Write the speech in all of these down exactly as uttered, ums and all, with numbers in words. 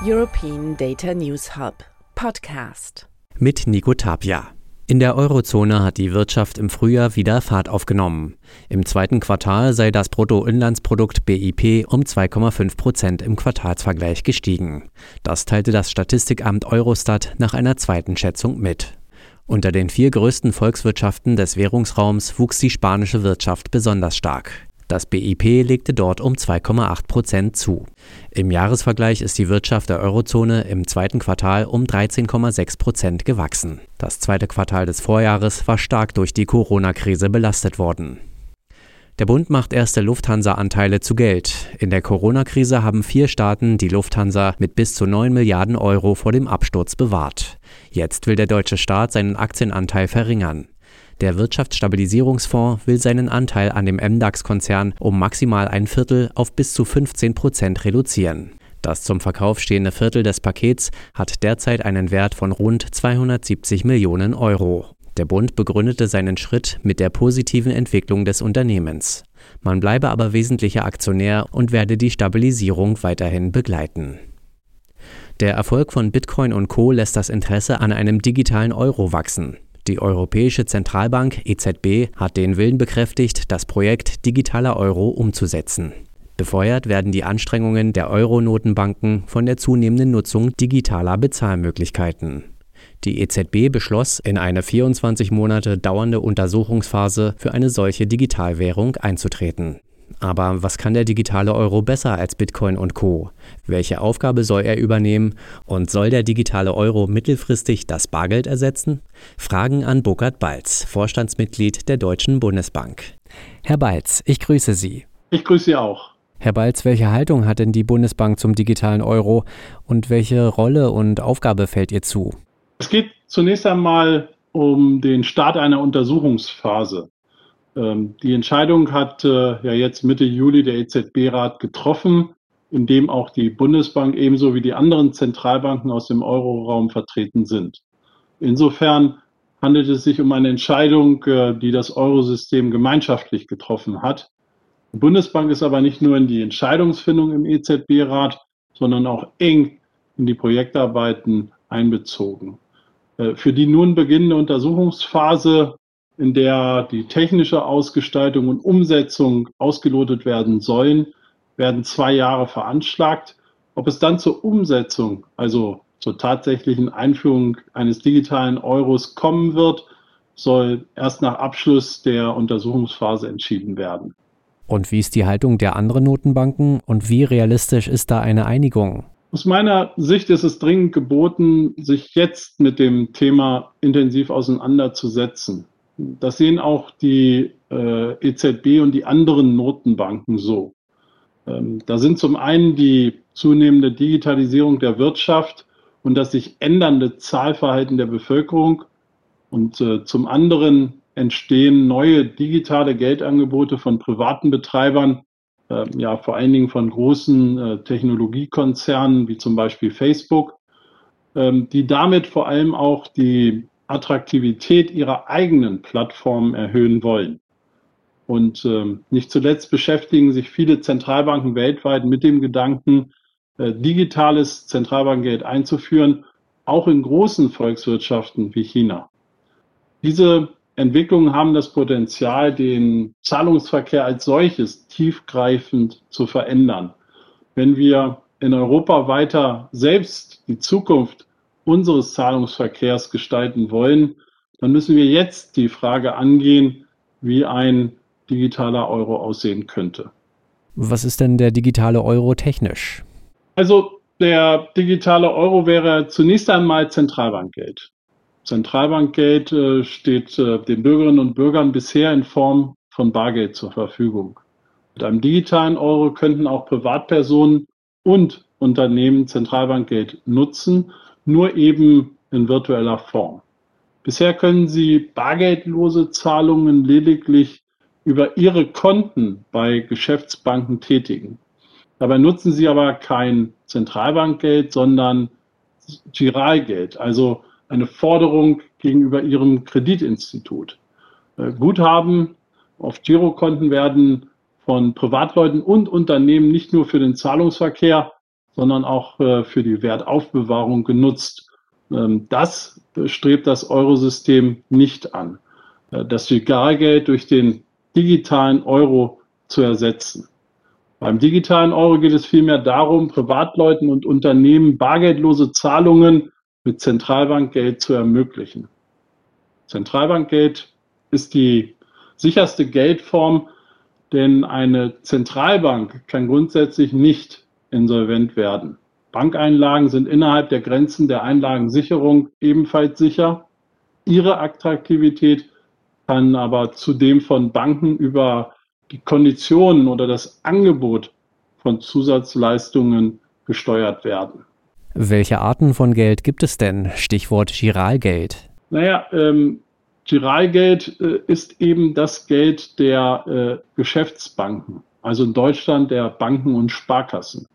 European Data News Hub Podcast mit Nico Tapia. In der Eurozone hat die Wirtschaft im Frühjahr wieder Fahrt aufgenommen. Im zweiten Quartal sei das Bruttoinlandsprodukt B I P um zwei Komma fünf Prozent im Quartalsvergleich gestiegen. Das teilte das Statistikamt Eurostat nach einer zweiten Schätzung mit. Unter den vier größten Volkswirtschaften des Währungsraums wuchs die spanische Wirtschaft besonders stark. Das B I P legte dort um zwei Komma acht Prozent zu. Im Jahresvergleich ist die Wirtschaft der Eurozone im zweiten Quartal um dreizehn Komma sechs Prozent gewachsen. Das zweite Quartal des Vorjahres war stark durch die Corona-Krise belastet worden. Der Bund macht erste Lufthansa-Anteile zu Geld. In der Corona-Krise haben vier Staaten die Lufthansa mit bis zu neun Milliarden Euro vor dem Absturz bewahrt. Jetzt will der deutsche Staat seinen Aktienanteil verringern. Der Wirtschaftsstabilisierungsfonds will seinen Anteil an dem M DAX-Konzern um maximal ein Viertel auf bis zu fünfzehn Prozent reduzieren. Das zum Verkauf stehende Viertel des Pakets hat derzeit einen Wert von rund zweihundertsiebzig Millionen Euro. Der Bund begründete seinen Schritt mit der positiven Entwicklung des Unternehmens. Man bleibe aber wesentlicher Aktionär und werde die Stabilisierung weiterhin begleiten. Der Erfolg von Bitcoin und Co. lässt das Interesse an einem digitalen Euro wachsen. Die Europäische Zentralbank E Z B hat den Willen bekräftigt, das Projekt digitaler Euro umzusetzen. Befeuert werden die Anstrengungen der Euro-Notenbanken von der zunehmenden Nutzung digitaler Bezahlmöglichkeiten. Die E Z B beschloss, in eine vierundzwanzig Monate dauernde Untersuchungsphase für eine solche Digitalwährung einzutreten. Aber was kann der digitale Euro besser als Bitcoin und Co.? Welche Aufgabe soll er übernehmen? Und soll der digitale Euro mittelfristig das Bargeld ersetzen? Fragen an Burkhard Balz, Vorstandsmitglied der Deutschen Bundesbank. Herr Balz, ich grüße Sie. Ich grüße Sie auch. Herr Balz, welche Haltung hat denn die Bundesbank zum digitalen Euro und welche Rolle und Aufgabe fällt ihr zu? Es geht zunächst einmal um den Start einer Untersuchungsphase. Die Entscheidung hat ja jetzt Mitte Juli der E Z B-Rat getroffen, in dem auch die Bundesbank ebenso wie die anderen Zentralbanken aus dem Euroraum vertreten sind. Insofern handelt es sich um eine Entscheidung, die das Eurosystem gemeinschaftlich getroffen hat. Die Bundesbank ist aber nicht nur in die Entscheidungsfindung im E Z B-Rat, sondern auch eng in die Projektarbeiten einbezogen. Für die nun beginnende Untersuchungsphase, in der die technische Ausgestaltung und Umsetzung ausgelotet werden sollen, werden zwei Jahre veranschlagt. Ob es dann zur Umsetzung, also zur tatsächlichen Einführung eines digitalen Euros kommen wird, soll erst nach Abschluss der Untersuchungsphase entschieden werden. Und wie ist die Haltung der anderen Notenbanken und wie realistisch ist da eine Einigung? Aus meiner Sicht ist es dringend geboten, sich jetzt mit dem Thema intensiv auseinanderzusetzen. Das sehen auch die äh, E Z B und die anderen Notenbanken so. Ähm, da sind zum einen die zunehmende Digitalisierung der Wirtschaft und das sich ändernde Zahlverhalten der Bevölkerung und äh, zum anderen entstehen neue digitale Geldangebote von privaten Betreibern, äh, ja vor allen Dingen von großen äh, Technologiekonzernen wie zum Beispiel Facebook, ähm, die damit vor allem auch die Attraktivität ihrer eigenen Plattformen erhöhen wollen. Und ähm, nicht zuletzt beschäftigen sich viele Zentralbanken weltweit mit dem Gedanken, äh, digitales Zentralbankgeld einzuführen, auch in großen Volkswirtschaften wie China. Diese Entwicklungen haben das Potenzial, den Zahlungsverkehr als solches tiefgreifend zu verändern. Wenn wir in Europa weiter selbst die Zukunft unseres Zahlungsverkehrs gestalten wollen, dann müssen wir jetzt die Frage angehen, wie ein digitaler Euro aussehen könnte. Was ist denn der digitale Euro technisch? Also der digitale Euro wäre zunächst einmal Zentralbankgeld. Zentralbankgeld äh, steht äh, den Bürgerinnen und Bürgern bisher in Form von Bargeld zur Verfügung. Mit einem digitalen Euro könnten auch Privatpersonen und Unternehmen Zentralbankgeld nutzen, nur eben in virtueller Form. Bisher können Sie bargeldlose Zahlungen lediglich über Ihre Konten bei Geschäftsbanken tätigen. Dabei nutzen Sie aber kein Zentralbankgeld, sondern Giralgeld, also eine Forderung gegenüber Ihrem Kreditinstitut. Guthaben auf Girokonten werden von Privatleuten und Unternehmen nicht nur für den Zahlungsverkehr, sondern auch äh, für die Wertaufbewahrung genutzt. Ähm, das strebt das Eurosystem nicht an, äh, das Giralgeld durch den digitalen Euro zu ersetzen. Beim digitalen Euro geht es vielmehr darum, Privatleuten und Unternehmen bargeldlose Zahlungen mit Zentralbankgeld zu ermöglichen. Zentralbankgeld ist die sicherste Geldform, denn eine Zentralbank kann grundsätzlich nicht insolvent werden. Bankeinlagen sind innerhalb der Grenzen der Einlagensicherung ebenfalls sicher. Ihre Attraktivität kann aber zudem von Banken über die Konditionen oder das Angebot von Zusatzleistungen gesteuert werden. Welche Arten von Geld gibt es denn? Stichwort Giralgeld. Naja, ähm, Giralgeld äh, ist eben das Geld der äh, Geschäftsbanken, also in Deutschland der Banken und Sparkassen.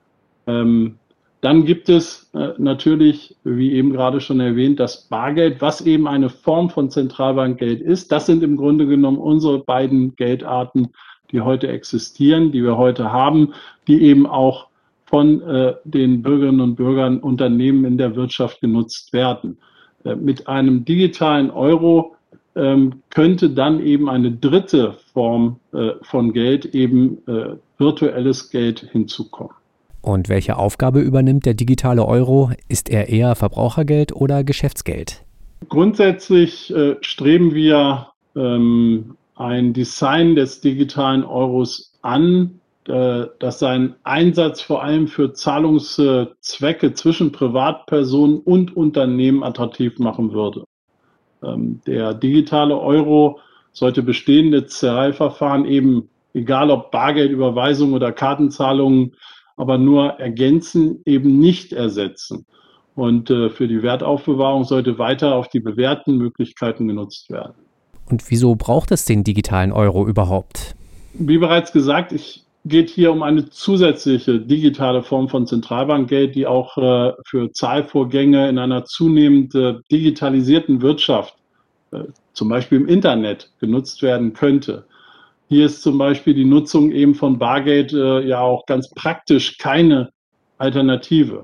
Ähm, dann gibt es äh, natürlich, wie eben gerade schon erwähnt, das Bargeld, was eben eine Form von Zentralbankgeld ist. Das sind im Grunde genommen unsere beiden Geldarten, die heute existieren, die wir heute haben, die eben auch von äh, den Bürgerinnen und Bürgern, Unternehmen in der Wirtschaft genutzt werden. Äh, mit einem digitalen Euro ähm, könnte dann eben eine dritte Form äh, von Geld, eben äh, virtuelles Geld, hinzukommen. Und welche Aufgabe übernimmt der digitale Euro? Ist er eher Verbrauchergeld oder Geschäftsgeld? Grundsätzlich äh, streben wir ähm, ein Design des digitalen Euros an, äh, das seinen Einsatz vor allem für Zahlungszwecke zwischen Privatpersonen und Unternehmen attraktiv machen würde. Ähm, der digitale Euro sollte bestehende Zahlverfahren eben, egal ob Bargeldüberweisung oder Kartenzahlungen, aber nur ergänzen, eben nicht ersetzen. Und äh, für die Wertaufbewahrung sollte weiter auf die bewährten Möglichkeiten genutzt werden. Und wieso braucht es den digitalen Euro überhaupt? Wie bereits gesagt, es geht hier um eine zusätzliche digitale Form von Zentralbankgeld, die auch äh, für Zahlvorgänge in einer zunehmend äh, digitalisierten Wirtschaft, äh, zum Beispiel im Internet, genutzt werden könnte. Hier ist zum Beispiel die Nutzung eben von Bargeld äh, ja auch ganz praktisch keine Alternative.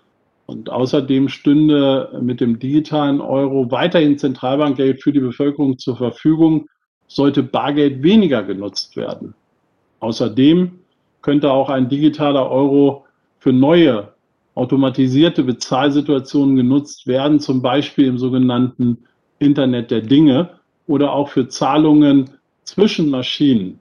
Und außerdem stünde mit dem digitalen Euro weiterhin Zentralbankgeld für die Bevölkerung zur Verfügung, sollte Bargeld weniger genutzt werden. Außerdem könnte auch ein digitaler Euro für neue automatisierte Bezahlsituationen genutzt werden, zum Beispiel im sogenannten Internet der Dinge oder auch für Zahlungen zwischen Maschinen.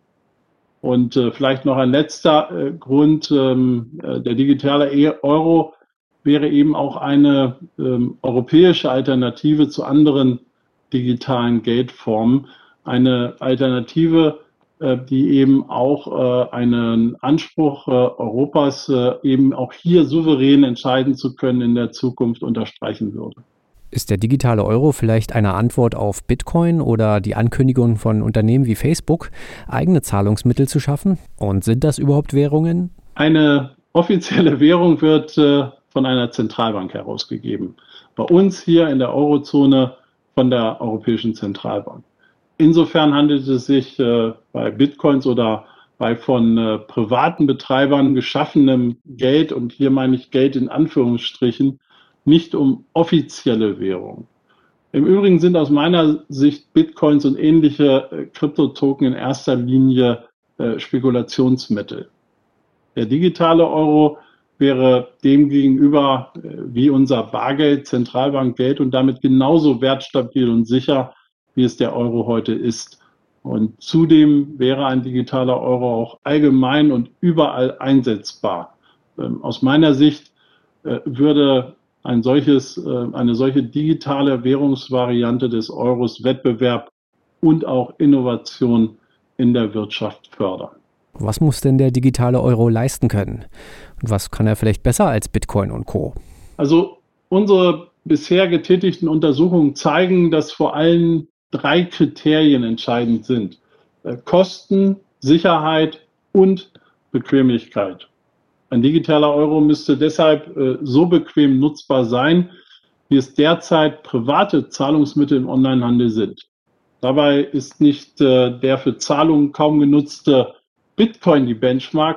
Und äh, vielleicht noch ein letzter äh, Grund, ähm, äh, der digitale Euro wäre eben auch eine ähm, europäische Alternative zu anderen digitalen Geldformen. Eine Alternative, äh, die eben auch äh, einen Anspruch äh, Europas, äh, eben auch hier souverän entscheiden zu können, in der Zukunft unterstreichen würde. Ist der digitale Euro vielleicht eine Antwort auf Bitcoin oder die Ankündigung von Unternehmen wie Facebook, eigene Zahlungsmittel zu schaffen? Und sind das überhaupt Währungen? Eine offizielle Währung wird äh, von einer Zentralbank herausgegeben. Bei uns hier in der Eurozone von der Europäischen Zentralbank. Insofern handelt es sich äh, bei Bitcoins oder bei von äh, privaten Betreibern geschaffenem Geld, und hier meine ich Geld in Anführungsstrichen, nicht um offizielle Währung. Im Übrigen sind aus meiner Sicht Bitcoins und ähnliche äh, Kryptotoken in erster Linie äh, Spekulationsmittel. Der digitale Euro wäre demgegenüber äh, wie unser Bargeld, Zentralbankgeld und damit genauso wertstabil und sicher, wie es der Euro heute ist. Und zudem wäre ein digitaler Euro auch allgemein und überall einsetzbar. Ähm, aus meiner Sicht äh, würde ein solches, äh, eine solche digitale Währungsvariante des Euros Wettbewerb und auch Innovation in der Wirtschaft fördern. Was muss denn der digitale Euro leisten können? Und was kann er vielleicht besser als Bitcoin und Co.? Also unsere bisher getätigten Untersuchungen zeigen, dass vor allem drei Kriterien entscheidend sind: äh, Kosten, Sicherheit und Bequemlichkeit. Ein digitaler Euro müsste deshalb äh, so bequem nutzbar sein, wie es derzeit private Zahlungsmittel im Onlinehandel sind. Dabei ist nicht äh, der für Zahlungen kaum genutzte Bitcoin die Benchmark,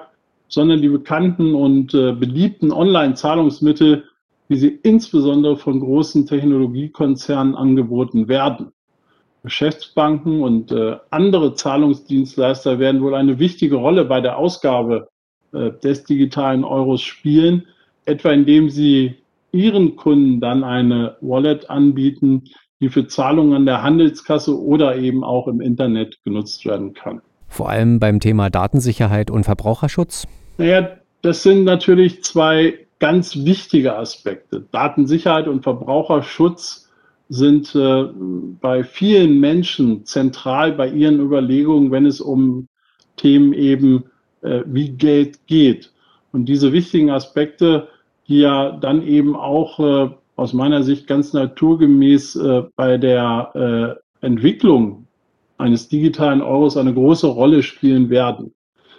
sondern die bekannten und äh, beliebten Online-Zahlungsmittel, wie sie insbesondere von großen Technologiekonzernen angeboten werden. Geschäftsbanken und äh, andere Zahlungsdienstleister werden wohl eine wichtige Rolle bei der Ausgabe äh, des digitalen Euros spielen, etwa indem sie ihren Kunden dann eine Wallet anbieten, die für Zahlungen an der Handelskasse oder eben auch im Internet genutzt werden kann. Vor allem beim Thema Datensicherheit und Verbraucherschutz? Naja, das sind natürlich zwei ganz wichtige Aspekte. Datensicherheit und Verbraucherschutz sind äh, bei vielen Menschen zentral bei ihren Überlegungen, wenn es um Themen eben äh, wie Geld geht. Und diese wichtigen Aspekte, die ja dann eben auch äh, aus meiner Sicht ganz naturgemäß äh, bei der äh, Entwicklung eines digitalen Euros eine große Rolle spielen werden.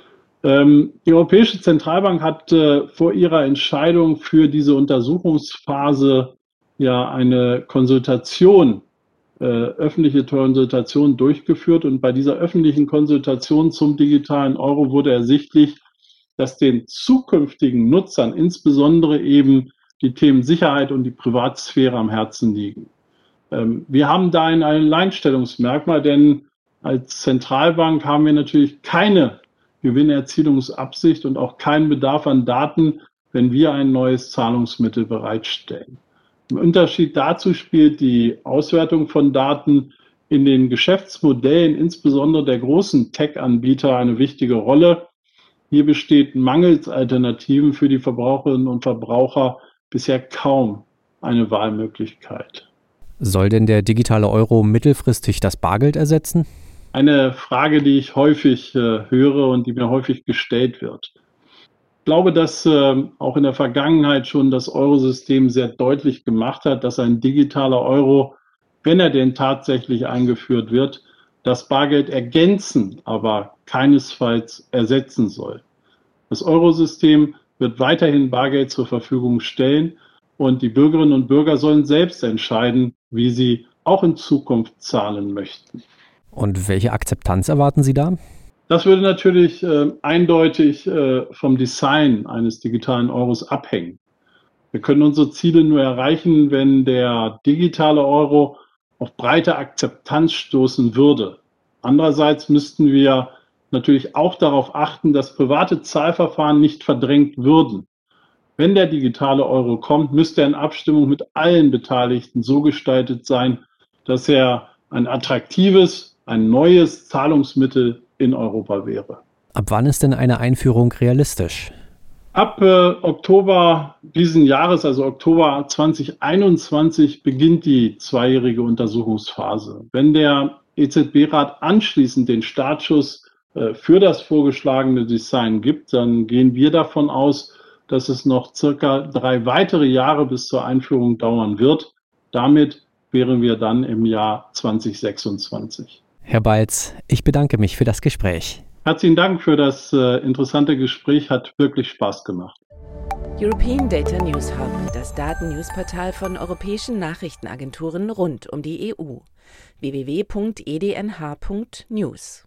Ähm, die Europäische Zentralbank hat äh, vor ihrer Entscheidung für diese Untersuchungsphase ja eine Konsultation, äh, öffentliche Konsultation durchgeführt. Und bei dieser öffentlichen Konsultation zum digitalen Euro wurde ersichtlich, dass den zukünftigen Nutzern insbesondere eben die Themen Sicherheit und die Privatsphäre am Herzen liegen. Ähm, wir haben da ein Alleinstellungsmerkmal, denn als Zentralbank haben wir natürlich keine Gewinnerzielungsabsicht und auch keinen Bedarf an Daten, wenn wir ein neues Zahlungsmittel bereitstellen. Im Unterschied dazu spielt die Auswertung von Daten in den Geschäftsmodellen, insbesondere der großen Tech-Anbieter, eine wichtige Rolle. Hier besteht mangels Alternativen für die Verbraucherinnen und Verbraucher bisher kaum eine Wahlmöglichkeit. Soll denn der digitale Euro mittelfristig das Bargeld ersetzen? Eine Frage, die ich häufig äh, höre und die mir häufig gestellt wird. Ich glaube, dass äh, auch in der Vergangenheit schon das Eurosystem sehr deutlich gemacht hat, dass ein digitaler Euro, wenn er denn tatsächlich eingeführt wird, das Bargeld ergänzen, aber keinesfalls ersetzen soll. Das Eurosystem wird weiterhin Bargeld zur Verfügung stellen und die Bürgerinnen und Bürger sollen selbst entscheiden, wie sie auch in Zukunft zahlen möchten. Und welche Akzeptanz erwarten Sie da? Das würde natürlich äh, eindeutig äh, vom Design eines digitalen Euros abhängen. Wir können unsere Ziele nur erreichen, wenn der digitale Euro auf breite Akzeptanz stoßen würde. Andererseits müssten wir natürlich auch darauf achten, dass private Zahlverfahren nicht verdrängt würden. Wenn der digitale Euro kommt, müsste er in Abstimmung mit allen Beteiligten so gestaltet sein, dass er ein attraktives, ein neues Zahlungsmittel in Europa wäre. Ab wann ist denn eine Einführung realistisch? Ab äh, Oktober diesen Jahres, also Oktober zwanzig einundzwanzig, beginnt die zweijährige Untersuchungsphase. Wenn der E Z B-Rat anschließend den Startschuss äh, für das vorgeschlagene Design gibt, dann gehen wir davon aus, dass es noch circa drei weitere Jahre bis zur Einführung dauern wird. Damit wären wir dann im Jahr zwanzig sechsundzwanzig. Herr Balz, ich bedanke mich für das Gespräch. Herzlichen Dank für das äh, interessante Gespräch, hat wirklich Spaß gemacht. European Data News Hub, das Daten-News-Portal von europäischen Nachrichtenagenturen rund um die E U. w w w punkt e d n h punkt news